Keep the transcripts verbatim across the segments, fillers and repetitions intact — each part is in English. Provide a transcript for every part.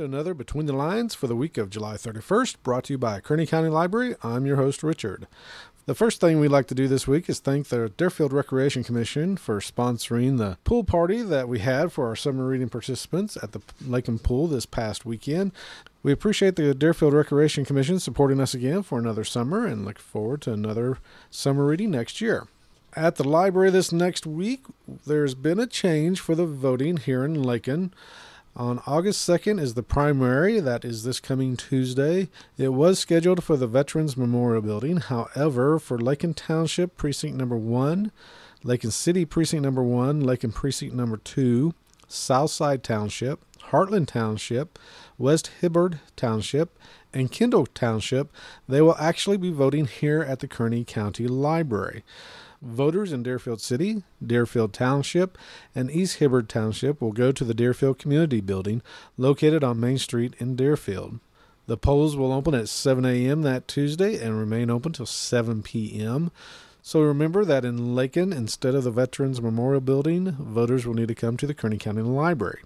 to another Between the Lines for the week of July thirty-first, brought to you by Kearney County Library. I'm your host, Richard. The first thing we'd like to do this week is thank the Deerfield Recreation Commission for sponsoring the pool party that we had for our summer reading participants at the Lake Pool this past weekend. We appreciate the Deerfield Recreation Commission supporting us again for another summer and look forward to another summer reading next year. At the library this next week, there's been a change for the voting here in Lakin. On August second is the primary. That is this coming Tuesday. It was scheduled for the Veterans Memorial Building. However, for Lakin Township Precinct Number one, Lakin City Precinct Number one, Lakin Precinct Number two, Southside Township, Heartland Township, West Hibbard Township, and Kendall Township, they will actually be voting here at the Kearney County Library. Voters in Deerfield City, Deerfield Township, and East Hibbard Township will go to the Deerfield Community Building located on Main Street in Deerfield. The polls will open at seven a.m. that Tuesday and remain open till seven p.m. So remember that in Lakin, instead of the Veterans Memorial Building, voters will need to come to the Kearney County Library.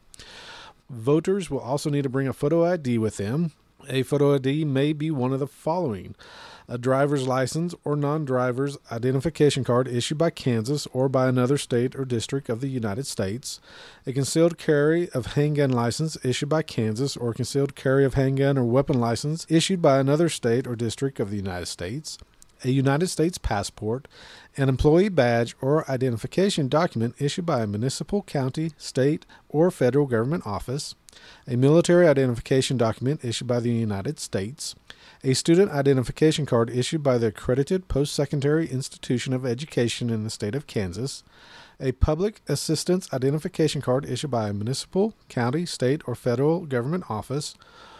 Voters will also need to bring a photo I D with them. A photo I D may be one of the following: a driver's license or non-driver's identification card issued by Kansas or by another state or district of the United States, a concealed carry of handgun license issued by Kansas or concealed carry of handgun or weapon license issued by another state or district of the United States, a United States passport, an employee badge or identification document issued by a municipal, county, state, or federal government office, a military identification document issued by the United States, a student identification card issued by the accredited post-secondary institution of education in the state of Kansas, a public assistance identification card issued by a municipal, county, state, or federal government office,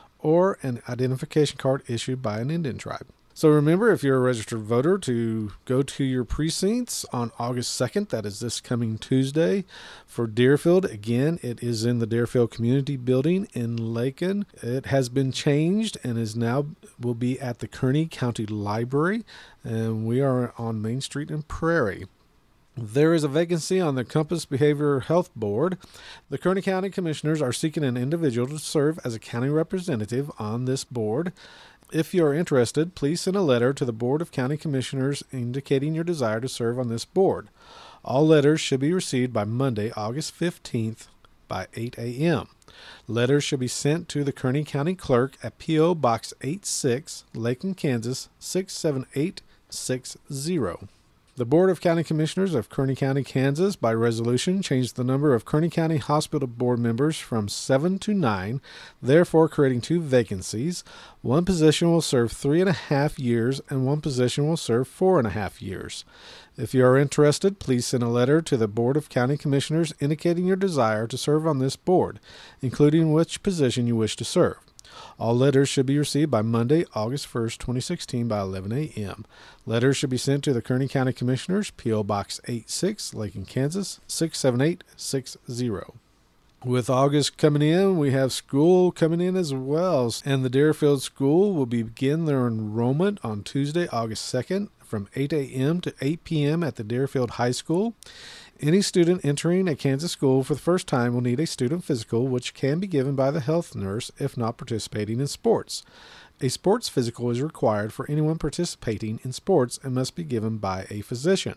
or an identification card issued by an Indian tribe. So remember, if you're a registered voter, to go to your precincts on August second. That is this coming Tuesday. For Deerfield, again, it is in the Deerfield Community Building in Lakin. It has been changed and is now will be at the Kearney County Library, and we are on Main Street in Prairie. There is a vacancy on the Compass Behavioral Health Board. The Kearney County Commissioners are seeking an individual to serve as a county representative on this board. If you are interested, please send a letter to the Board of County Commissioners indicating your desire to serve on this board. All letters should be received by Monday, August fifteenth by eight a.m. Letters should be sent to the Kearney County Clerk at P O. Box eighty-six, Lakin, Kansas six seven eight six zero. The Board of County Commissioners of Kearney County, Kansas, by resolution, changed the number of Kearney County Hospital Board members from seven to nine, therefore creating two vacancies. One position will serve three and a half years, and one position will serve four and a half years. If you are interested, please send a letter to the Board of County Commissioners indicating your desire to serve on this board, including which position you wish to serve. All letters should be received by Monday, August first, twenty sixteen by eleven a.m. Letters should be sent to the Kearney County Commissioners, P O. Box eighty-six, Lakin, Kansas six seven eight six zero. With August coming in, we have school coming in as well, and the Deerfield School will begin their enrollment on Tuesday, August second from eight a.m. to eight p.m. at the Deerfield High School. Any student entering a Kansas school for the first time will need a student physical, which can be given by the health nurse if not participating in sports. A sports physical is required for anyone participating in sports and must be given by a physician.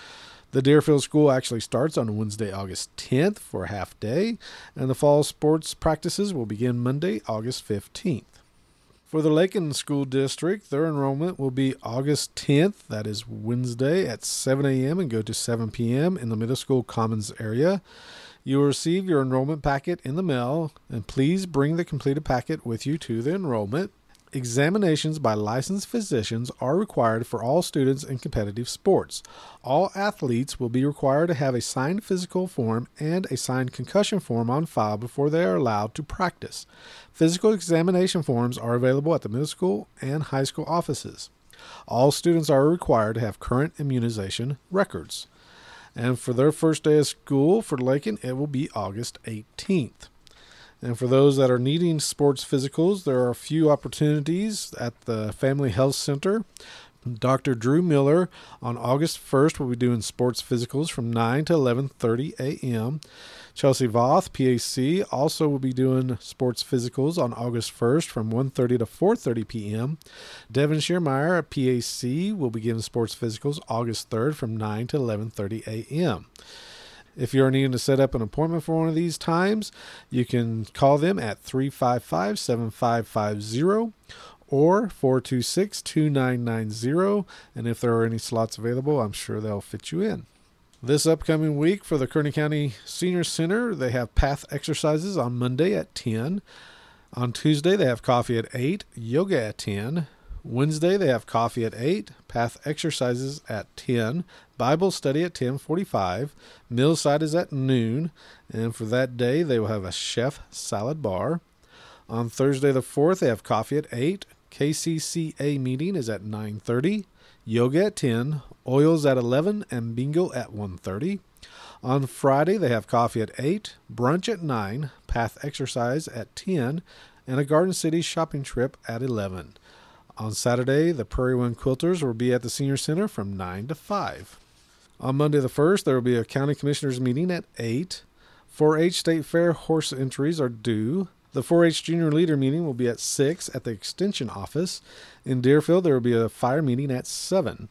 The Deerfield School actually starts on Wednesday, August tenth for a half day, and the fall sports practices will begin Monday, August fifteenth. For the Lakin School District, their enrollment will be August tenth, that is Wednesday, at seven a.m. and go to seven p.m. in the middle school commons area. You will receive your enrollment packet in the mail, and please bring the completed packet with you to the enrollment. Examinations by licensed physicians are required for all students in competitive sports. All athletes will be required to have a signed physical form and a signed concussion form on file before they are allowed to practice. Physical examination forms are available at the middle school and high school offices. All students are required to have current immunization records. And for their first day of school for Lakin, it will be August eighteenth. And for those that are needing sports physicals, there are a few opportunities at the Family Health Center. Doctor Drew Miller on August first will be doing sports physicals from nine to eleven thirty a.m. Chelsea Voth, P A C, also will be doing sports physicals on August first from one thirty to four thirty p.m. Devin Shearmeyer, P A C, will begin sports physicals August third from nine to eleven thirty a.m. If you're needing to set up an appointment for one of these times, you can call them at three five five, seven five five zero or four two six, two nine nine zero, and if there are any slots available, I'm sure they'll fit you in. This upcoming week for the Kearney County Senior Center, they have path exercises on Monday at ten. On Tuesday, they have coffee at eight, yoga at ten. Wednesday, they have coffee at eight, path exercises at ten, Bible study at ten forty-five, Millside is at noon, and for that day, they will have a chef salad bar. On Thursday the fourth, they have coffee at eight, K C C A meeting is at nine thirty, yoga at ten, oils at eleven, and bingo at one thirty. On Friday, they have coffee at eight, brunch at nine, path exercise at ten, and a Garden City shopping trip at eleven. On Saturday, the Prairie Wind Quilters will be at the Senior Center from nine to five. On Monday the first, there will be a County Commissioners meeting at eight. four H State Fair horse entries are due. The four H Junior Leader meeting will be at six at the Extension office. In Deerfield, there will be a fire meeting at seven.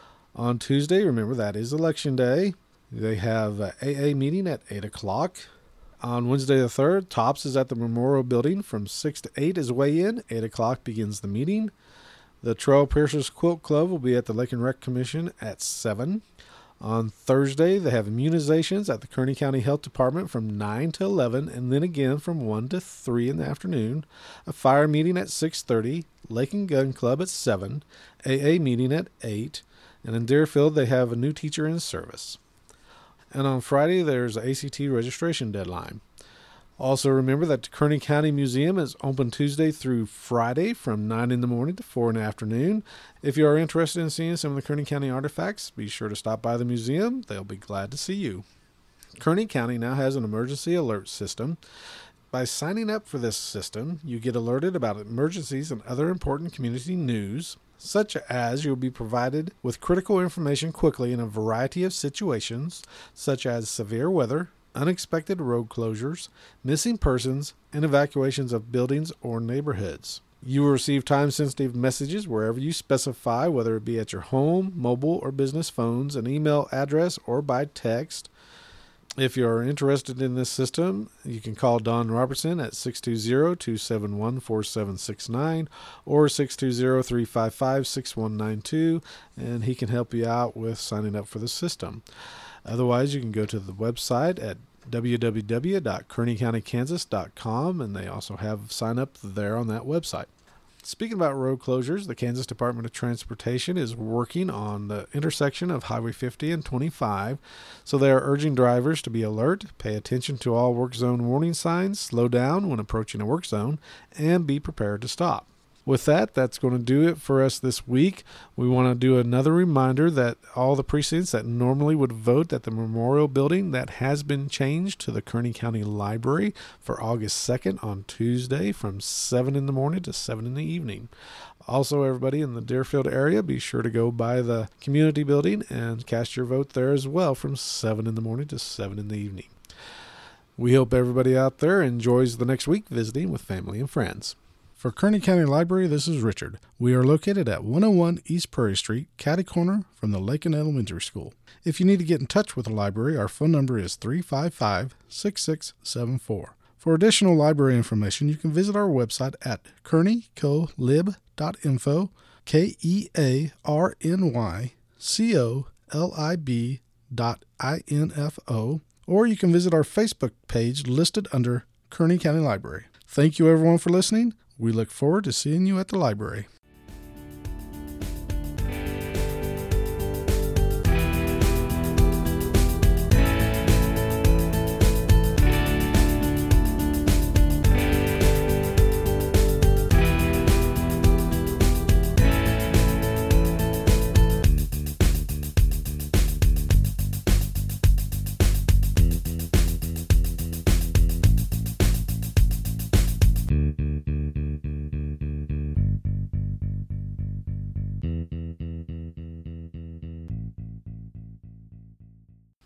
On Tuesday, remember that is Election Day, they have a AA meeting at eight o'clock. On Wednesday the third, Tops is at the Memorial Building from six to eight is weigh-in. eight o'clock begins the meeting. The Trail Piercers Quilt Club will be at the Lake and Rec Commission at seven. On Thursday, they have immunizations at the Kearney County Health Department from nine to eleven, and then again from one to three in the afternoon. A fire meeting at six thirty, Lake and Gun Club at seven, A A meeting at eight, and in Deerfield, they have a new teacher in service. And on Friday, there's an A C T registration deadline. Also remember that the Kearney County Museum is open Tuesday through Friday from nine in the morning to four in the afternoon. If you are interested in seeing some of the Kearney County artifacts, be sure to stop by the museum. They'll be glad to see you. Kearney County now has an emergency alert system. By signing up for this system, you get alerted about emergencies and other important community news, such as you'll be provided with critical information quickly in a variety of situations, such as severe weather, unexpected road closures, missing persons, and evacuations of buildings or neighborhoods. You will receive time-sensitive messages wherever you specify, whether it be at your home, mobile, or business phones, an email address, or by text. If you are interested in this system, you can call Don Robertson at six two zero, two seven one, four seven six nine or six two zero, three five five, six one nine two, and he can help you out with signing up for the system. Otherwise, you can go to the website at w w w dot kearney county kansas dot com, and they also have sign up there on that website. Speaking about road closures, the Kansas Department of Transportation is working on the intersection of Highway fifty and twenty-five, so they are urging drivers to be alert, pay attention to all work zone warning signs, slow down when approaching a work zone, and be prepared to stop. With that, that's going to do it for us this week. We want to do another reminder that all the precincts that normally would vote at the Memorial Building, that has been changed to the Kearney County Library for August second on Tuesday from seven in the morning to seven in the evening. Also, everybody in the Deerfield area, be sure to go by the community building and cast your vote there as well from seven in the morning to seven in the evening. We hope everybody out there enjoys the next week visiting with family and friends. For Kearney County Library, this is Richard. We are located at one oh one East Prairie Street, catty corner from the Lakin Elementary School. If you need to get in touch with the library, our phone number is three five five, six six seven four. For additional library information, you can visit our website at kearney colib dot info, K E A R N Y C O L I B dot I N F O, or you can visit our Facebook page listed under Kearney County Library. Thank you, everyone, for listening. We look forward to seeing you at the library.